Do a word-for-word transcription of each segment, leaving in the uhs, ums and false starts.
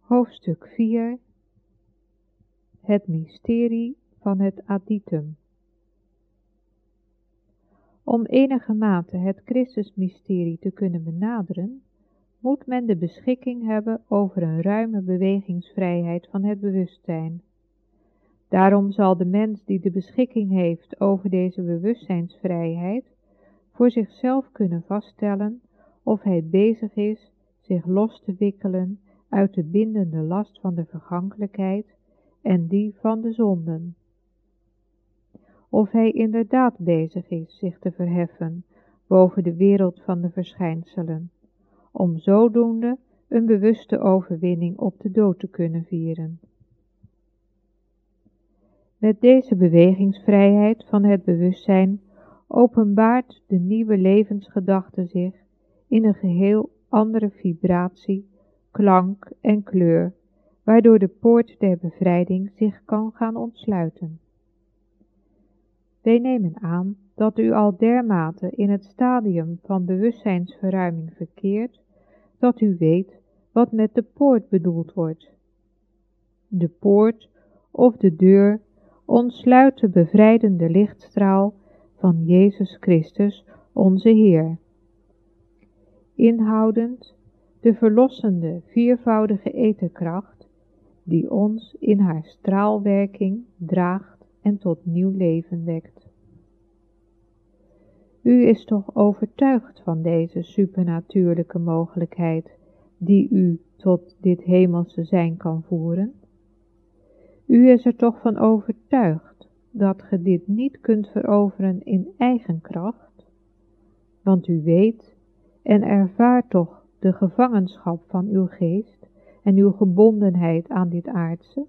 Hoofdstuk vier. Het mysterie van het aditum. Om enigermate het Christusmysterie te kunnen benaderen, moet men de beschikking hebben over een ruime bewegingsvrijheid van het bewustzijn. Daarom zal de mens die de beschikking heeft over deze bewustzijnsvrijheid voor zichzelf kunnen vaststellen of hij bezig is zich los te wikkelen uit de bindende last van de vergankelijkheid en die van de zonden. Of hij inderdaad bezig is zich te verheffen boven de wereld van de verschijnselen, om zodoende een bewuste overwinning op de dood te kunnen vieren. Met deze bewegingsvrijheid van het bewustzijn openbaart de nieuwe levensgedachte zich in een geheel andere vibratie, klank en kleur, waardoor de poort der bevrijding zich kan gaan ontsluiten. Wij nemen aan dat u al dermate in het stadium van bewustzijnsverruiming verkeert, dat u weet wat met de poort bedoeld wordt. De poort of de deur ontsluit de bevrijdende lichtstraal van Jezus Christus, onze Heer. Inhoudend de verlossende viervoudige etherkracht, die ons in haar straalwerking draagt en tot nieuw leven wekt. U is toch overtuigd van deze supernatuurlijke mogelijkheid, die u tot dit hemelse zijn kan voeren? U is er toch van overtuigd dat ge dit niet kunt veroveren in eigen kracht? Want u weet en ervaart toch de gevangenschap van uw geest en uw gebondenheid aan dit aardse?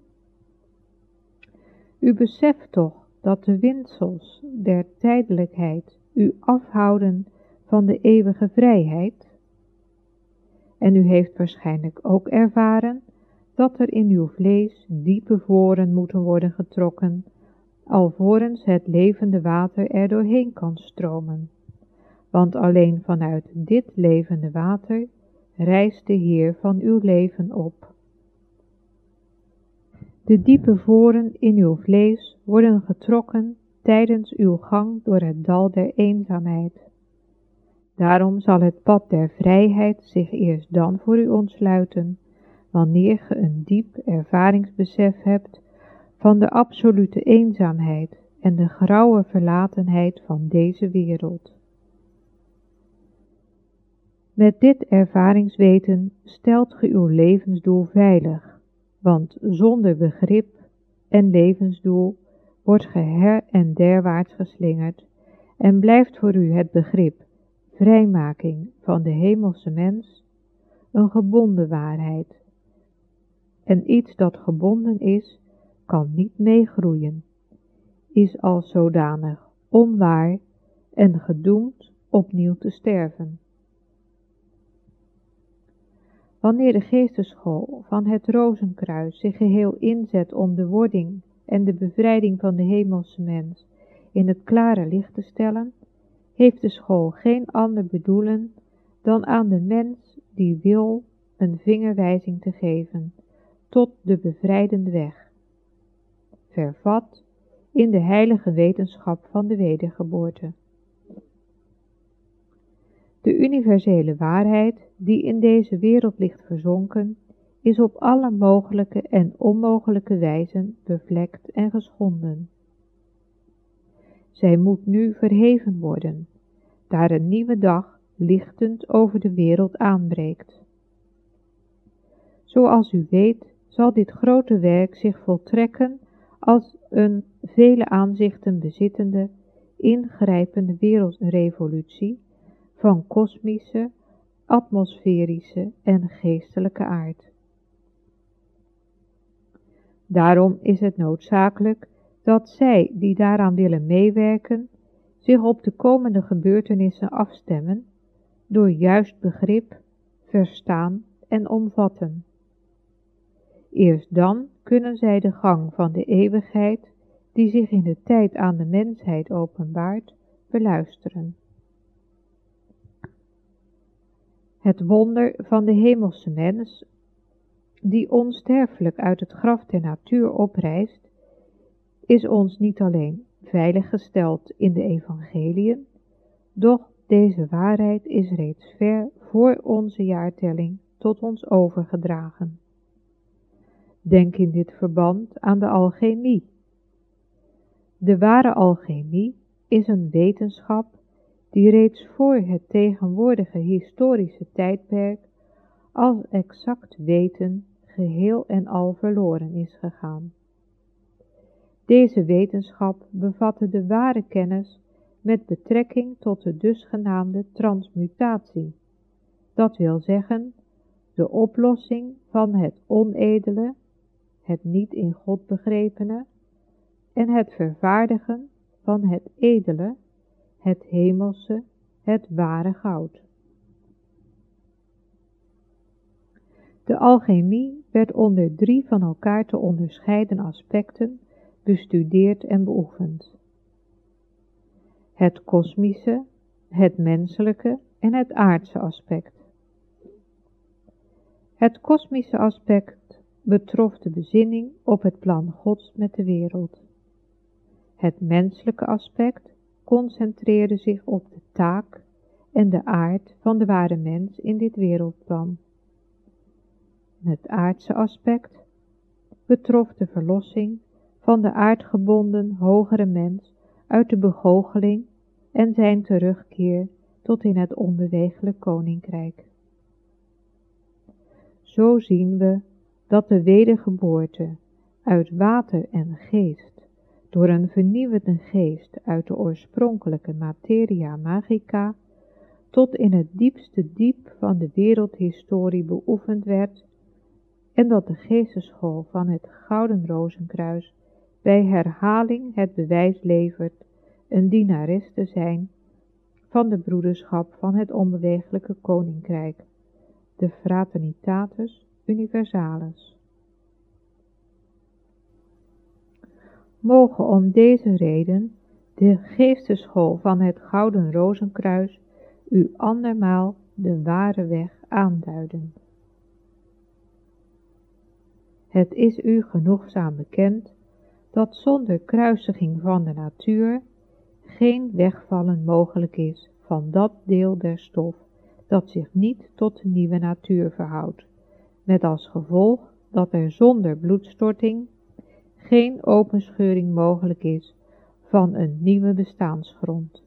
U beseft toch dat de windsels der tijdelijkheid u afhouden van de eeuwige vrijheid? En u heeft waarschijnlijk ook ervaren dat er in uw vlees diepe voren moeten worden getrokken, alvorens het levende water er doorheen kan stromen. Want alleen vanuit dit levende water rijst de Heer van uw leven op. De diepe voren in uw vlees worden getrokken tijdens uw gang door het dal der eenzaamheid. Daarom zal het pad der vrijheid zich eerst dan voor u ontsluiten, wanneer ge een diep ervaringsbesef hebt van de absolute eenzaamheid en de grauwe verlatenheid van deze wereld. Met dit ervaringsweten stelt ge uw levensdoel veilig, want zonder begrip en levensdoel wordt ge her en derwaarts geslingerd en blijft voor u het begrip vrijmaking van de hemelse mens een gebonden waarheid. En iets dat gebonden is, kan niet meegroeien, is als zodanig onwaar en gedoemd opnieuw te sterven. Wanneer de geesteschool van het Rozenkruis zich geheel inzet om de wording en de bevrijding van de hemelse mens in het klare licht te stellen, heeft de school geen ander bedoelen dan aan de mens die wil een vingerwijzing te geven tot de bevrijdende weg, vervat in de heilige wetenschap van de wedergeboorte. De universele waarheid die in deze wereld ligt verzonken, is op alle mogelijke en onmogelijke wijzen bevlekt en geschonden. Zij moet nu verheven worden, daar een nieuwe dag lichtend over de wereld aanbreekt. Zoals u weet, zal dit grote werk zich voltrekken als een vele aanzichten bezittende, ingrijpende wereldrevolutie van kosmische, atmosferische en geestelijke aard. Daarom is het noodzakelijk dat zij die daaraan willen meewerken, zich op de komende gebeurtenissen afstemmen, door juist begrip, verstaan en omvatten. Eerst dan kunnen zij de gang van de eeuwigheid, die zich in de tijd aan de mensheid openbaart, beluisteren. Het wonder van de hemelse mens die onsterfelijk uit het graf der natuur oprijst, is ons niet alleen veilig gesteld in de evangeliën, doch deze waarheid is reeds ver voor onze jaartelling tot ons overgedragen. Denk in dit verband aan de alchemie. De ware alchemie is een wetenschap die reeds voor het tegenwoordige historische tijdperk als exact weten geheel en al verloren is gegaan. Deze wetenschap bevatte de ware kennis met betrekking tot de dusgenaamde transmutatie, dat wil zeggen, de oplossing van het onedele, het niet in God begrepene, en het vervaardigen van het edele, het hemelse, het ware goud. De alchemie werd onder drie van elkaar te onderscheiden aspecten bestudeerd en beoefend. Het kosmische, het menselijke en het aardse aspect. Het kosmische aspect betrof de bezinning op het plan Gods met de wereld. Het menselijke aspect concentreerde zich op de taak en de aard van de ware mens in dit wereldplan. Het aardse aspect betrof de verlossing van de aardgebonden hogere mens uit de begoocheling en zijn terugkeer tot in het onbeweeglijk koninkrijk. Zo zien we dat de wedergeboorte uit water en geest door een vernieuwende geest uit de oorspronkelijke materia magica tot in het diepste diep van de wereldhistorie beoefend werd en dat de geesteschool van het Gouden Rozenkruis bij herhaling het bewijs levert een dienares te zijn van de broederschap van het onbeweeglijke koninkrijk, de Fraternitatis Universalis. Moge om deze reden de geesteschool van het Gouden Rozenkruis u andermaal de ware weg aanduiden. Het is u genoegzaam bekend dat zonder kruisiging van de natuur geen wegvallen mogelijk is van dat deel der stof dat zich niet tot de nieuwe natuur verhoudt, met als gevolg dat er zonder bloedstorting geen openscheuring mogelijk is van een nieuwe bestaansgrond.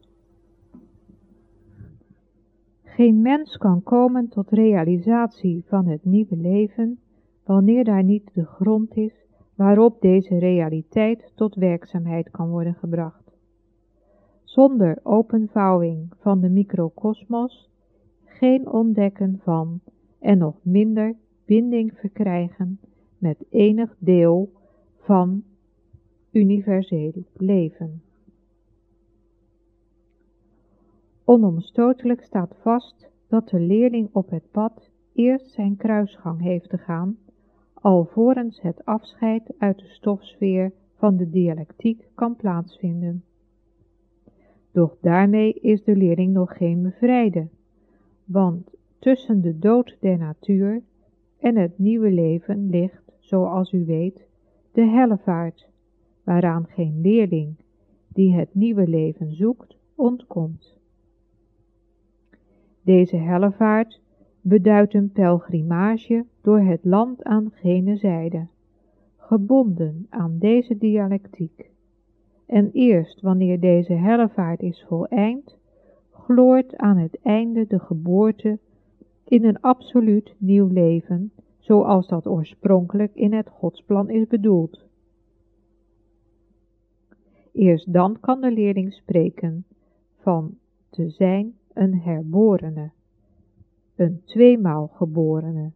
Geen mens kan komen tot realisatie van het nieuwe leven wanneer daar niet de grond is waarop deze realiteit tot werkzaamheid kan worden gebracht. Zonder openvouwing van de microkosmos geen ontdekken van en nog minder binding verkrijgen met enig deel van universeel leven. Onomstotelijk staat vast dat de leerling op het pad eerst zijn kruisgang heeft te gaan, alvorens het afscheid uit de stofsfeer van de dialectiek kan plaatsvinden. Doch daarmee is de leerling nog geen bevrijde, want tussen de dood der natuur en het nieuwe leven ligt, zoals u weet, de hellevaart, waaraan geen leerling die het nieuwe leven zoekt, ontkomt. Deze hellevaart beduidt een pelgrimage door het land aan gene zijde, gebonden aan deze dialectiek. En eerst wanneer deze hellevaart is voleind, gloort aan het einde de geboorte in een absoluut nieuw leven, zoals dat oorspronkelijk in het Godsplan is bedoeld. Eerst dan kan de leerling spreken van te zijn een herborene, een tweemaal geborene.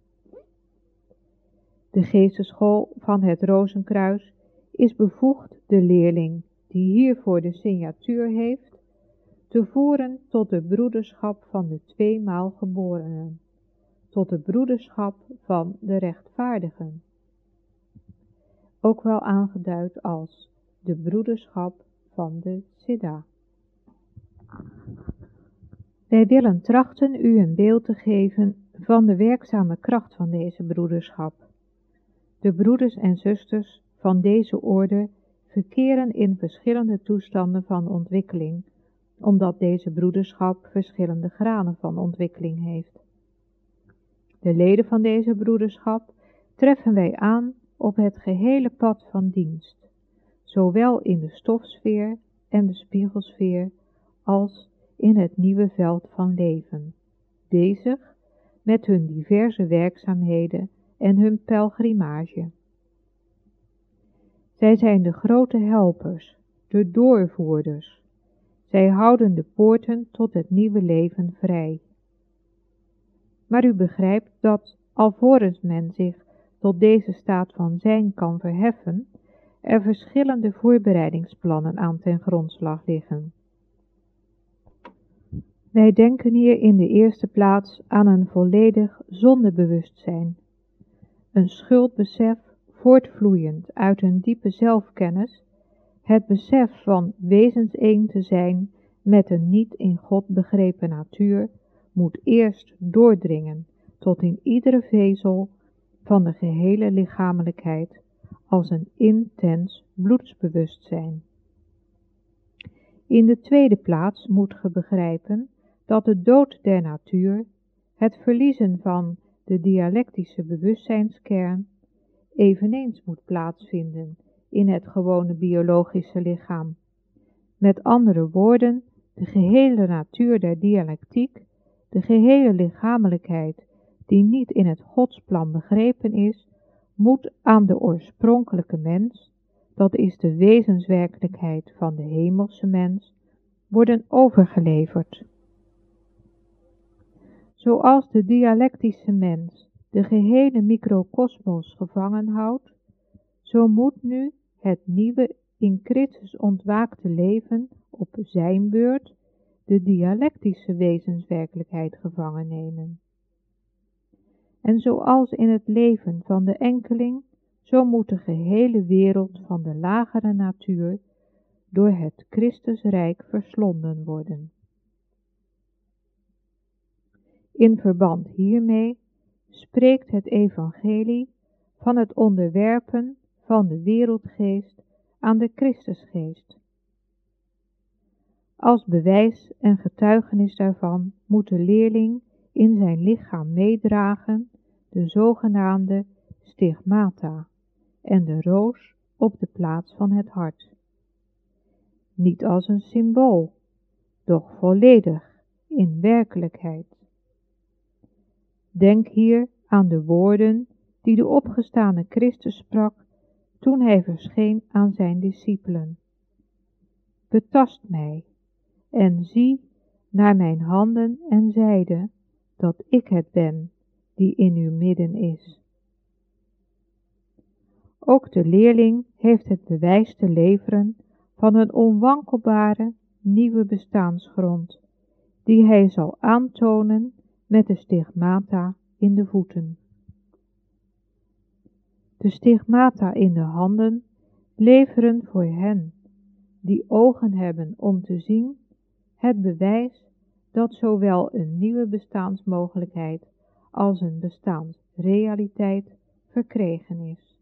De geesteschool van het Rozenkruis is bevoegd de leerling, die hiervoor de signatuur heeft, te voeren tot de broederschap van de tweemaal geborenen, tot de broederschap van de rechtvaardigen, ook wel aangeduid als de broederschap van de Siddha. Wij willen trachten u een beeld te geven van de werkzame kracht van deze broederschap. De broeders en zusters van deze orde verkeren in verschillende toestanden van ontwikkeling, omdat deze broederschap verschillende graden van ontwikkeling heeft. De leden van deze broederschap treffen wij aan op het gehele pad van dienst, zowel in de stofsfeer en de spiegelsfeer als in het nieuwe veld van leven, bezig met hun diverse werkzaamheden en hun pelgrimage. Zij zijn de grote helpers, de doorvoerders. Zij houden de poorten tot het nieuwe leven vrij. Maar u begrijpt dat, alvorens men zich tot deze staat van zijn kan verheffen, er verschillende voorbereidingsplannen aan ten grondslag liggen. Wij denken hier in de eerste plaats aan een volledig zondebewustzijn, een schuldbesef voortvloeiend uit een diepe zelfkennis, het besef van wezenseen te zijn met een niet in God begrepen natuur, moet eerst doordringen tot in iedere vezel van de gehele lichamelijkheid als een intens bloedsbewustzijn. In de tweede plaats moet ge begrijpen dat de dood der natuur, het verliezen van de dialectische bewustzijnskern, eveneens moet plaatsvinden in het gewone biologische lichaam. Met andere woorden, de gehele natuur der dialectiek, de gehele lichamelijkheid die niet in het godsplan begrepen is, moet aan de oorspronkelijke mens, dat is de wezenswerkelijkheid van de hemelse mens, worden overgeleverd. Zoals de dialectische mens de gehele microkosmos gevangen houdt, zo moet nu het nieuwe in Christus ontwaakte leven op zijn beurt de dialectische wezenswerkelijkheid gevangen nemen. En zoals in het leven van de enkeling, zo moet de gehele wereld van de lagere natuur door het Christusrijk verslonden worden. In verband hiermee spreekt het evangelie van het onderwerpen van de wereldgeest aan de Christusgeest. Als bewijs en getuigenis daarvan moet de leerling in zijn lichaam meedragen de zogenaamde stigmata en de roos op de plaats van het hart. Niet als een symbool, doch volledig in werkelijkheid. Denk hier aan de woorden die de opgestane Christus sprak toen hij verscheen aan zijn discipelen. Betast mij en zie naar mijn handen en zijde dat ik het ben die in uw midden is. Ook de leerling heeft het bewijs te leveren van een onwankelbare nieuwe bestaansgrond, die hij zal aantonen met de stigmata in de voeten. De stigmata in de handen leveren voor hen die ogen hebben om te zien, het bewijs dat zowel een nieuwe bestaansmogelijkheid als een bestaansrealiteit verkregen is.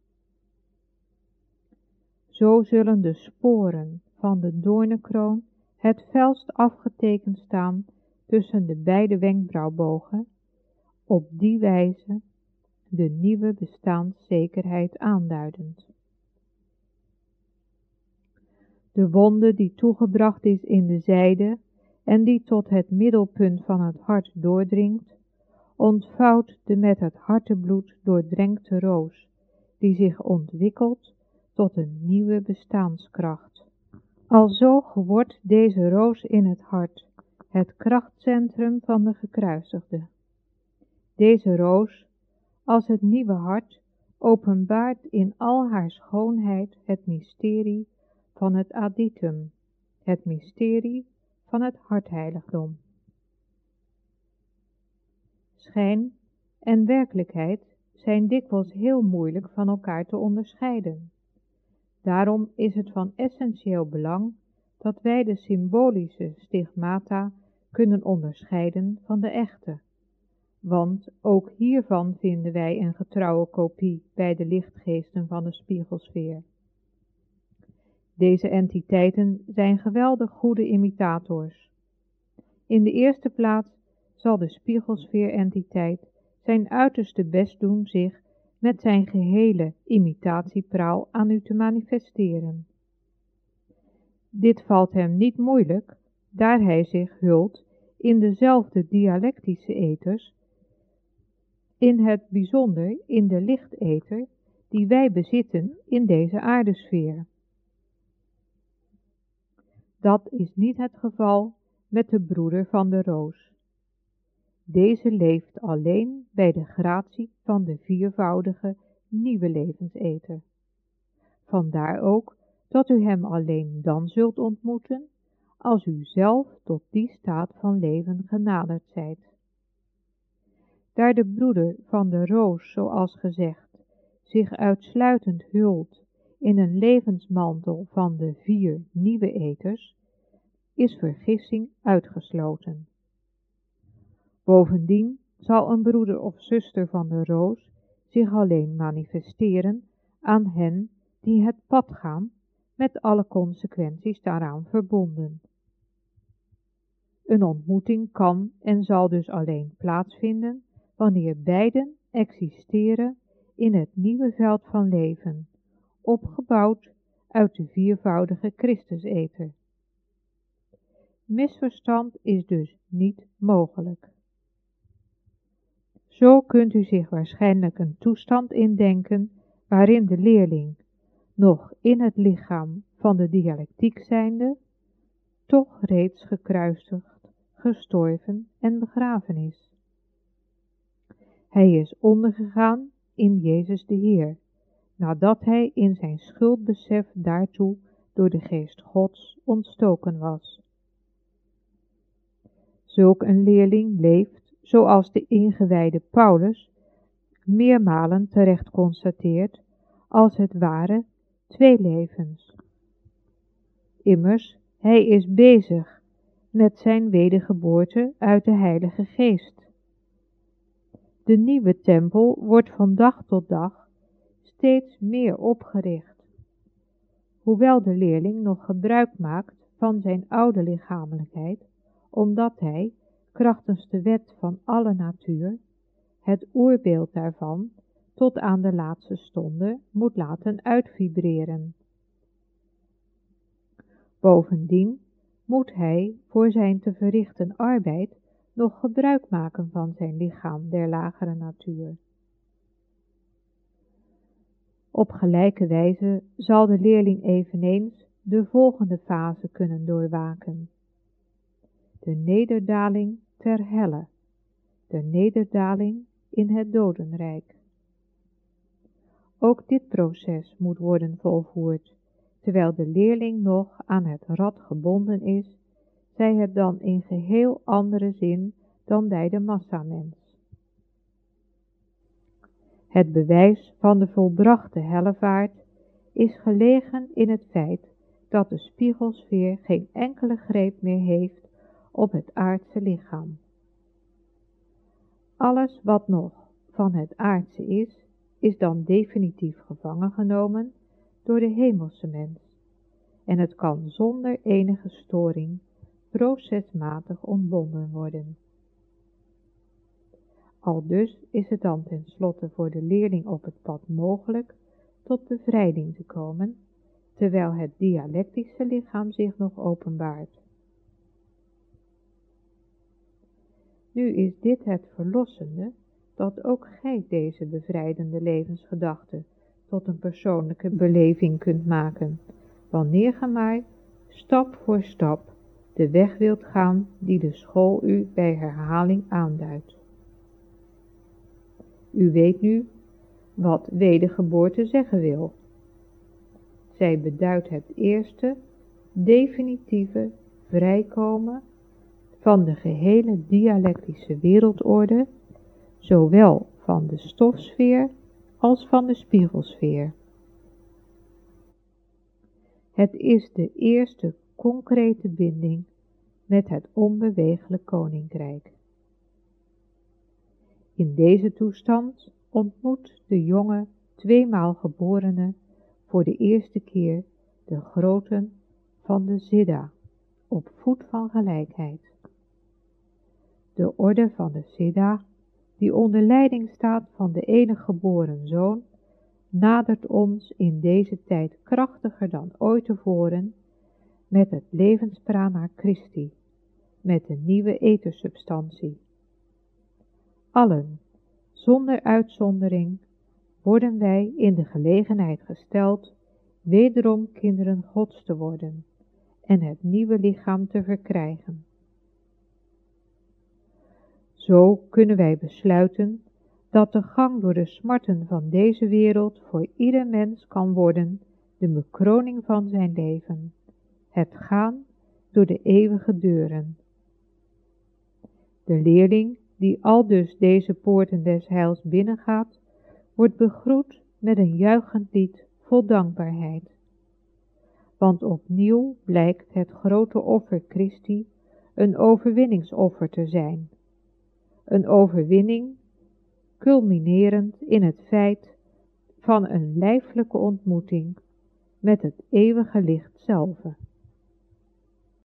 Zo zullen de sporen van de doornenkroon het felst afgetekend staan tussen de beide wenkbrauwbogen, op die wijze de nieuwe bestaanszekerheid aanduidend. De wonde die toegebracht is in de zijde en die tot het middelpunt van het hart doordringt, ontvouwt de met het hartebloed doordrenkte roos, die zich ontwikkelt tot een nieuwe bestaanskracht. Alzo wordt deze roos in het hart het krachtcentrum van de gekruisigde. Deze roos, als het nieuwe hart, openbaart in al haar schoonheid het mysterie van het aditum, het mysterie van het hartheiligdom. Schijn en werkelijkheid zijn dikwijls heel moeilijk van elkaar te onderscheiden. Daarom is het van essentieel belang dat wij de symbolische stigmata kunnen onderscheiden van de echte, want ook hiervan vinden wij een getrouwe kopie bij de lichtgeesten van de spiegelsfeer. Deze entiteiten zijn geweldig goede imitators. In de eerste plaats zal de spiegelsfeer-entiteit zijn uiterste best doen zich met zijn gehele imitatiepraal aan u te manifesteren. Dit valt hem niet moeilijk, daar hij zich hult in dezelfde dialectische ethers, in het bijzonder in de lichtether die wij bezitten in deze aardesfeer. Dat is niet het geval met de broeder van de roos. Deze leeft alleen bij de gratie van de viervoudige nieuwe levensether. Vandaar ook dat u hem alleen dan zult ontmoeten, als u zelf tot die staat van leven genaderd zijt. Daar de broeder van de roos, zoals gezegd, zich uitsluitend hult in een levensmantel van de vier nieuwe ethers, is vergissing uitgesloten. Bovendien zal een broeder of zuster van de roos zich alleen manifesteren aan hen die het pad gaan, met alle consequenties daaraan verbonden. Een ontmoeting kan en zal dus alleen plaatsvinden wanneer beiden existeren in het nieuwe veld van leven, opgebouwd uit de viervoudige Christusether. Misverstand is dus niet mogelijk. Zo kunt u zich waarschijnlijk een toestand indenken waarin de leerling, nog in het lichaam van de dialectiek zijnde, toch reeds gekruisigd, gestorven en begraven is. Hij is ondergegaan in Jezus de Heer, nadat hij in zijn schuldbesef daartoe door de geest Gods ontstoken was. Zulk een leerling leeft, zoals de ingewijde Paulus meermalen terecht constateert, als het ware twee levens. Immers, hij is bezig met zijn wedergeboorte uit de Heilige Geest. De nieuwe tempel wordt van dag tot dag steeds meer opgericht, hoewel de leerling nog gebruik maakt van zijn oude lichamelijkheid, omdat hij, krachtens de wet van alle natuur, het oerbeeld daarvan tot aan de laatste stonde moet laten uitvibreren. Bovendien moet hij voor zijn te verrichten arbeid nog gebruik maken van zijn lichaam der lagere natuur. Op gelijke wijze zal de leerling eveneens de volgende fase kunnen doorwaken: de nederdaling ter helle, de nederdaling in het dodenrijk. Ook dit proces moet worden volvoerd, terwijl de leerling nog aan het rad gebonden is, zij het dan in geheel andere zin dan bij de massamens. Het bewijs van de volbrachte hellevaart is gelegen in het feit dat de spiegelsfeer geen enkele greep meer heeft op het aardse lichaam. Alles wat nog van het aardse is, is dan definitief gevangen genomen door de hemelse mens, en het kan zonder enige storing procesmatig ontbonden worden. Aldus is het dan tenslotte voor de leerling op het pad mogelijk tot bevrijding te komen, terwijl het dialectische lichaam zich nog openbaart. Nu is dit het verlossende, dat ook gij deze bevrijdende levensgedachte tot een persoonlijke beleving kunt maken, wanneer ge maar, stap voor stap, de weg wilt gaan die de school u bij herhaling aanduidt. U weet nu wat wedergeboorte zeggen wil. Zij beduidt het eerste, definitieve vrijkomen van de gehele dialectische wereldorde, zowel van de stofsfeer als van de spiegelsfeer. Het is de eerste concrete binding met het onbeweeglijk koninkrijk. In deze toestand ontmoet de jonge, tweemaal geborene voor de eerste keer de groten van de Siddha op voet van gelijkheid. De orde van de Siddha, die onder leiding staat van de enige geboren zoon, nadert ons in deze tijd krachtiger dan ooit tevoren met het levensprana Christi, met de nieuwe ethersubstantie. Allen, zonder uitzondering, worden wij in de gelegenheid gesteld wederom kinderen Gods te worden en het nieuwe lichaam te verkrijgen. Zo kunnen wij besluiten dat de gang door de smarten van deze wereld voor ieder mens kan worden de bekroning van zijn leven, het gaan door de eeuwige deuren. De leerling die aldus deze poorten des heils binnengaat, wordt begroet met een juichend lied vol dankbaarheid. Want opnieuw blijkt het grote offer Christi een overwinningsoffer te zijn. Een overwinning, culminerend in het feit van een lijfelijke ontmoeting met het eeuwige licht zelve.